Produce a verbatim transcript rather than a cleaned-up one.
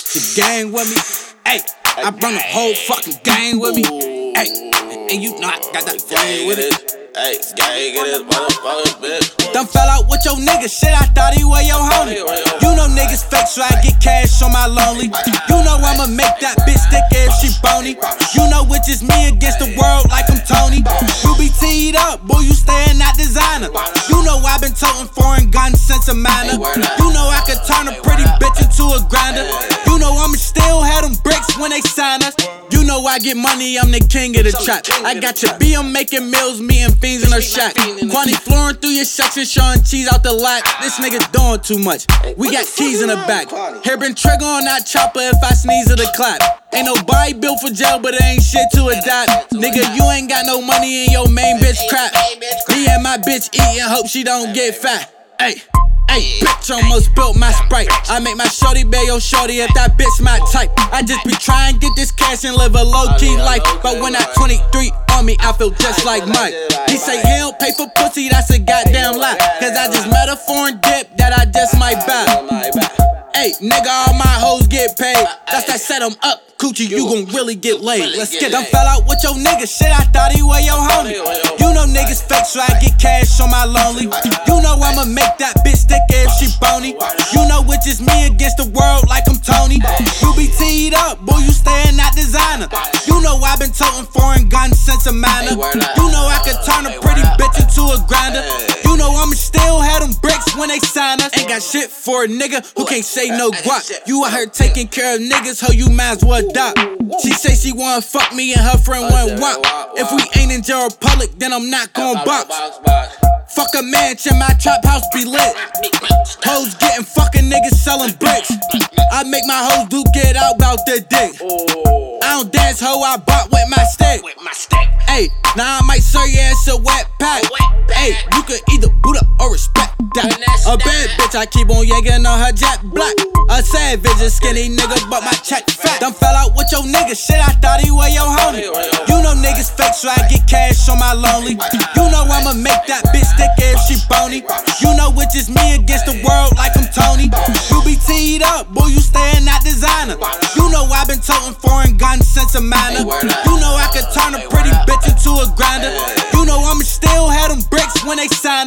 the gang with me. Ayy, I bring the whole fucking gang with me. Ayy, and you know I got that gang with it. Ayy, gang get this motherfucker, bitch. Done fell out with your nigga, shit, I thought he was your homie. You know niggas fake, so I get cash on my lonely. You know I'ma make that bitch stick if she bony. You know it's just me against the world like I'm Tony. You be teed up, boy, you stayin' at designer. You know I've been toting foreign guns since a minor. You know I could turn a pretty bitch into a grinder. You know I'ma still have them bricks when they sign us. You know I get money, I'm the king of the trap. I got your B, I'm making meals, me and fiends in her shack. Quantity flooring through your section, showing cheese out the lot. This nigga doing too much. We got keys in the back. Hair been trigger on that chopper if I sneeze or the clap. Ain't nobody built for jail, but it ain't shit to adapt. Nigga, you ain't got no money in your main bitch crap. Me and my bitch eatin', hope she don't get fat. Ayy. Ayy, bitch almost built my Sprite. I make my shorty bail your shorty if that bitch my type. I just be trying to get this cash and live a low-key life. But when that twenty-three on me, I feel just like Mike. He say he don't pay for pussy, that's a goddamn lie. Cause I just met a foreign dip that I just might buy. Ayy, nigga, all my hoes get paid. That's that set 'em up. Coochie, you gon' really get laid. Let's get it. Done fell out with your nigga, shit, I thought he was your homie. You know niggas fake, so I get cash on my lonely. You know I'ma make that bitch stick if she bony. You know it's just me against the world like I'm Tony. You be teed up, boy, you stayin' at designer. You know I've been toting foreign guns since a minor. You know I could turn a pretty bitch into a grinder. You know I'ma still have them bricks when they sign us. Ain't got shit for a nigga who can't say no guap. You out here taking care of niggas, ho, you might as well die. She say she wanna fuck me and her friend want wop. If we ain't in Jail Republic, then I'm not gon' box. Fuck a mansion, my trap house be lit. Hoes getting fucking niggas selling bricks. I make my hoes do get out about their dick. I don't dance, ho, I bought with my stick. Ayy, now I might serve your ass a wet pack. Ayy, you can either boot up or respect that. A bad bitch, I keep on yanking on her jet black. A savage, a skinny nigga, but my check fat. Done fell out with your nigga, shit, I thought he was your homie. You know niggas fake, so I get cash on my lonely. You know I'ma make that bitch stick if she bony. You know it's just me against the world like I'm Tony. You be teed up, boy, you stayin' at designer. You know I've been toting foreign guns since a minor. You know I could turn a pretty bitch into a grinder. You know I'ma still have them bricks when they sign